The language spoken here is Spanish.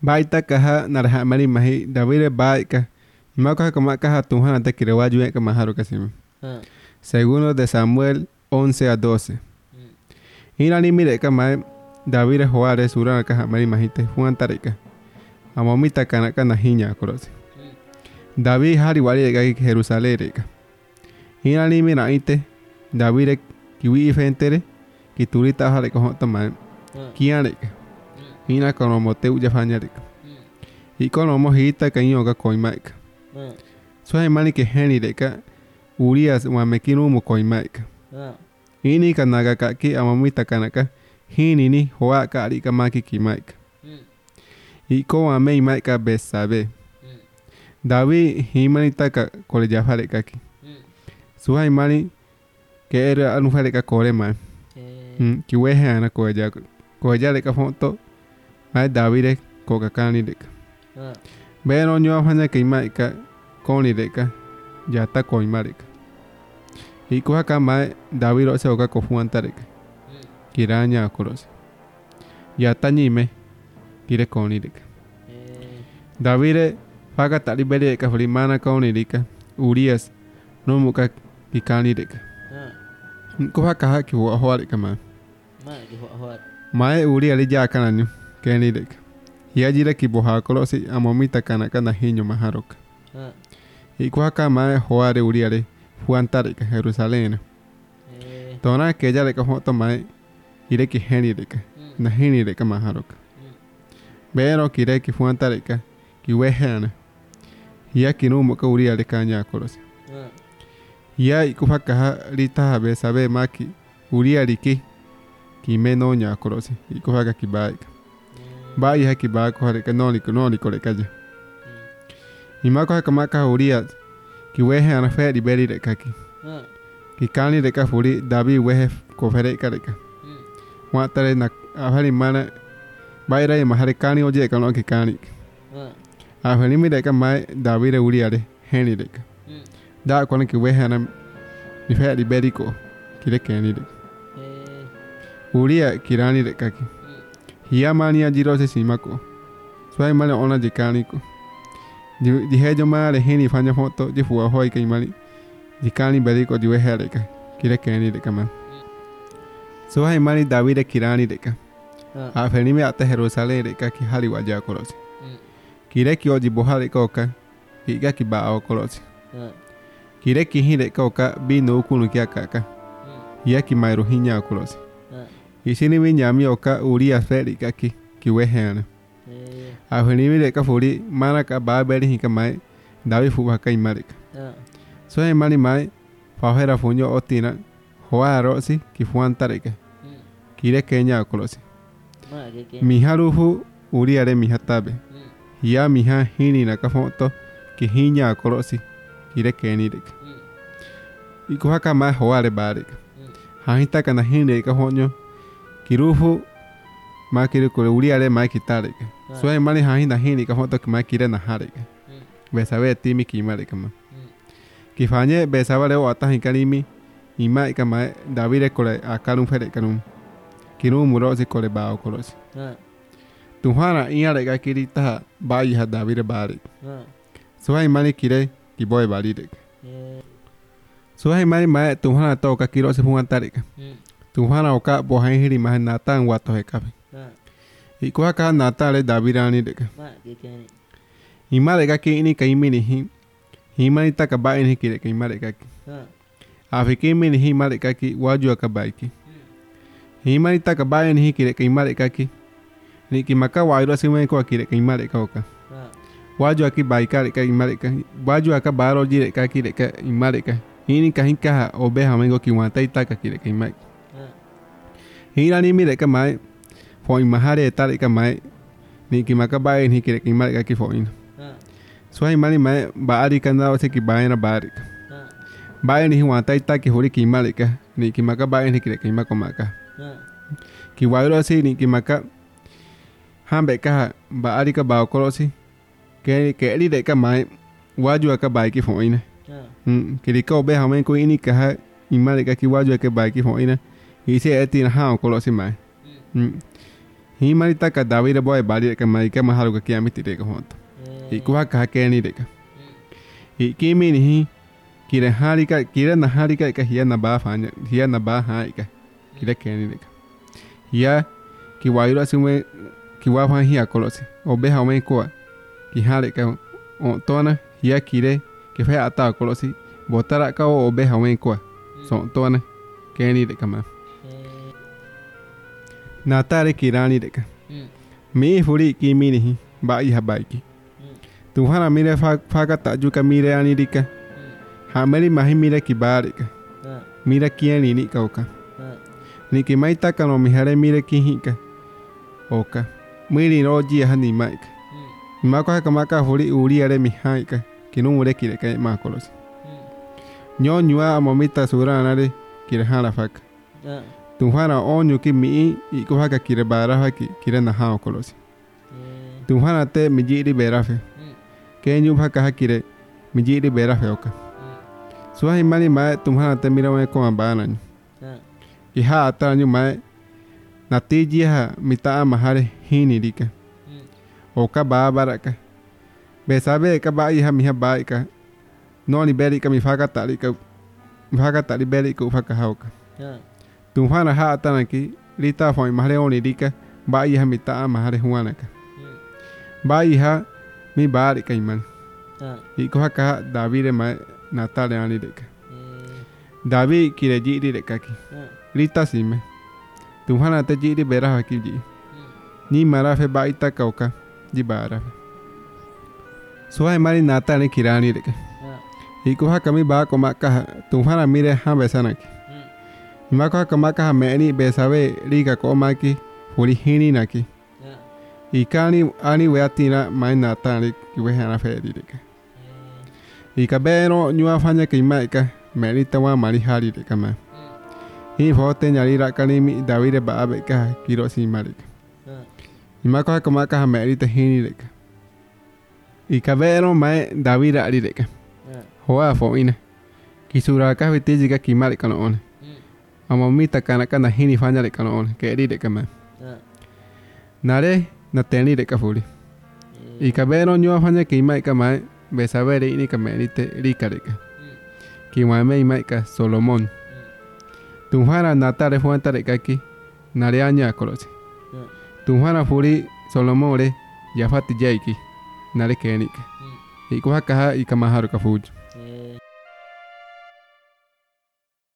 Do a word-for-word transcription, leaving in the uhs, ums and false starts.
baita kaha narha mari mahi David baika maka kama kaha Tuhan ante kirewa juye kama haru kasim. Segundo de Samuel once a doce. Ina ni mire kama David Juárez surana kaha mari mahite Juan tarika. Amomita kanaka na hinya korosi. David hari wali de Jerusalén reka. Ina ni mira ite David kiwi ifentere ki turita hare ko tama kiareka. Ina kono mote uja fanyareka. I kono mo hita kanyo ka koimaika. So hay mani ke heni reka Urias wa mekinu mo koimaika. Ini kanaga ka ki amomita kanaka hini ni hoa ka ari kamaki kimaika. I ko ame imaika besabe. David himani taka kole jafare kaki. So hay mani ke era anufare ka kore ma. Ki wehe ana ko ja ko ja le ka foto. Mai David ko ka kani reka. Pero nyo afanya ke imaika koni reka ya ta ko imareka. I ko haka mai David o se o ka ko fuanta reka. Kiranya koros. Ya ta nyime kire koni reka. David faga tali bere ka flimana koni reka. Urias no muka kikani reka. Ko haka haki ho ho reka ma. Ma ki ho ho. Mai Urias le ja kananyo keni reka. Ya jira ki boha kolosi amomita kana kana hinyo maharoka. I ko haka mai hoare Urias fuanta reka Jerusalén. Tona ke ja le ka foto mai ire ki heni reka. Na hini reka maharoka. Pero kire ki fuanta reka ki wehana. Ya ki no mo ka Urias le kanya kolosi. Ya i ko haka rita be sabe maki Urias riki ki meno nya kolosi. I ko haka ki baika. Bai haki ba ko hare ka noni ko noni ko le kaje. Ima ko haka maka Urias ki wehe ana fe di beri de kaki. Ki kani de ka furi David wehe ko fere ka de ka. Wa tare na ahari mana bai rai mahare kani oje ka no ki kani. Ahari mi de ka mai David Urias de heni de ka. Da ko ki wehe ana ni fe di beri ko ki de kani de. Urias kirani de kaki. Hiya mania jiro se simako. Swai mane ona jikani ko. Di hejo male hini fanya foto di fuwa hoi kai mali. Jikani beri ko diwe here ka. Kire keni de kama. So hai mali David kirani de ka. A feni me ate Jerusalén de ka ki hali waja kolosi. Kire ki oji bohale ko ka. Ki ga ki ba o kolosi. Kire ki hire ko ka bi no kunu ki akaka. Ya ki mai rohinya kolosi. Isini mi nyami oka Urias feri kaki ki wehana. A feni mi de ka furi mana ka ba beri hika mai David fuba ka imarika. So hai mani mai fahera funyo otina hoa rosi ki fuanta reka. Kire kenya kolosi. Miharufu Urias re mihatabe. Ya miha hini na ka foto ki hinya kolosi. Kire keni reka. Iko haka mai hoa re barika. Hahita kana hini ka honyo. Kirufu makire ko Urias re mai kitareka. So hai mani hahina hini ka foto ki mai kire na hareka. Besabe timi ki imarika ma. Kifanye besaba le ata hinkalimi ima ikama David kole akalun fere kanum. Kiru murosi kole bao kolosi. Tuhana iya rega kirita bai ha David bari. So hai mani kire ki boy bari de. So hai mani mai tuhana to ka kiro se fuanta rega. Tuhana oka bohain hiri ma natan wato hekabe. Iko ka natale David ani de. Ima rega ki ini kaimi ni hi. Himani taka bai ni kire kai mare kaki. Afiki mini himare kaki waju akabaiki. Himani taka bai ni kire kai mare kaki. Ni ki maka wairo simen ko kire kai mare kauka. Waju aki bai kare kai mare kaki. Waju aka baro jire kaki de ka imare ka. Ini kahin ka obe hamengo ki wantai taka kire kai mai. Hira ni mire ka mai. Fo imahare tare ka mai. Ni ki maka bai ni kire kai mare kaki fo ina. So hai mani mai baari kanda se ki baina baari. Bae ni wantai ta ki hori ki malika ni ki maka bae ni ki ki maka maka. Ki wairo si ni ki maka hambe ka baari ka ba kolosi. Ke ke ri de ka mai waju ka bai ki foina. Hm ki ri ka obe hamen ko ini ka i malika ki waju ka bai ki foina. I se eti na ha kolosi mai. Hm Himari taka David boy bali ka mai ka maharu ka kiamiti de ka honto. Ikuha ka keni de ka. Ikimi ni hi kire hari ka kire na hari ka ka hia na ba fanya hia na ba ha ka kire keni de ka. Hia ki wairo sume ki wa fa hia kolosi. Obe ha mai ko ki hare ka o tona hia kire ki fa ata kolosi. Botara ka o obe ha mai ko. So tona keni de ka ma. Natare kirani de ka. Mi furi ki mi ni ba i ha ba ki. Tuhana mire fa fa ka ta ju ka mire ani de ka. Ha meri mahi mire ki ba de ka. Mira kieni ni ka oka. Ni ki mai ta ka no mi hare mire ki hi ka. Oka. Miri no ji ha ni mai ka. Ma ka ka ma ka furi uri are mi hai ka. Ki no mure ki de ka ma kolos. Nyo nyua amomita surana de ki re hala fa ka. Tuhana onyo ki mi i ko ha ka ki re bara ha ki ki re na ha kolos. Tuhana te mi ji ri bera fe. Ke nyu ha ka ha ki re mi ji ri bera fe oka. Suha imani mai tuhana te mira mai ko ambana. I ha ata nyu mai na ti ji ha mita mahare hini dika. Oka ba baraka. Be sabe ka ba i ha mi ha ba ka. No ni beri ka mi fa ka tali ka. Fa ka tali beri ko fa ka ha oka. Tuhana ha ata na ki rita foi mahare oni dika ba i ha mita mahare huana ka. Ba i ha mi ba ri ka iman. I ko ha ka David mai natale ani dika. David ki re ji ri dika ki. Rita sime. Tuhana te ji ri bera ha ki ji. Ni mara fe ba ita ka oka ji bara. Suai mari natale kirani dika. I ko ha kami ba ko ma ka tuhana mire ha besana ki. Ma ko ha kama ka me ni besabe riga ko ma ki furi hini na ki. I kani ani we atina mai natale ki we hana fe ri dika. I ka bero nyua fanya ki mai ka me ni tawa mari hari dika ma. I fote nyari ra kani mi David ba abe ka kiro si mari. I ma ko ha kama ka me ri te hini dika. I ka bero mai David ari dika. Hoa fo ina. Kisura ka vete jiga ki mari kana on. Amomita kana kana hini fanya de kana on ke ri de kama. Nare na teni de ka furi. I ka bero nyo fanya ki mai ka mai be sabere ini ka meri te ri ka de ka. Ki mai mai mai ka Solomon. Tuhana natare fuanta de ka ki nare anya kolosi. Tuhana furi Solomon re yafati jaiki nare ke ni ka. I ko ha ka i ka maharu ka fuju.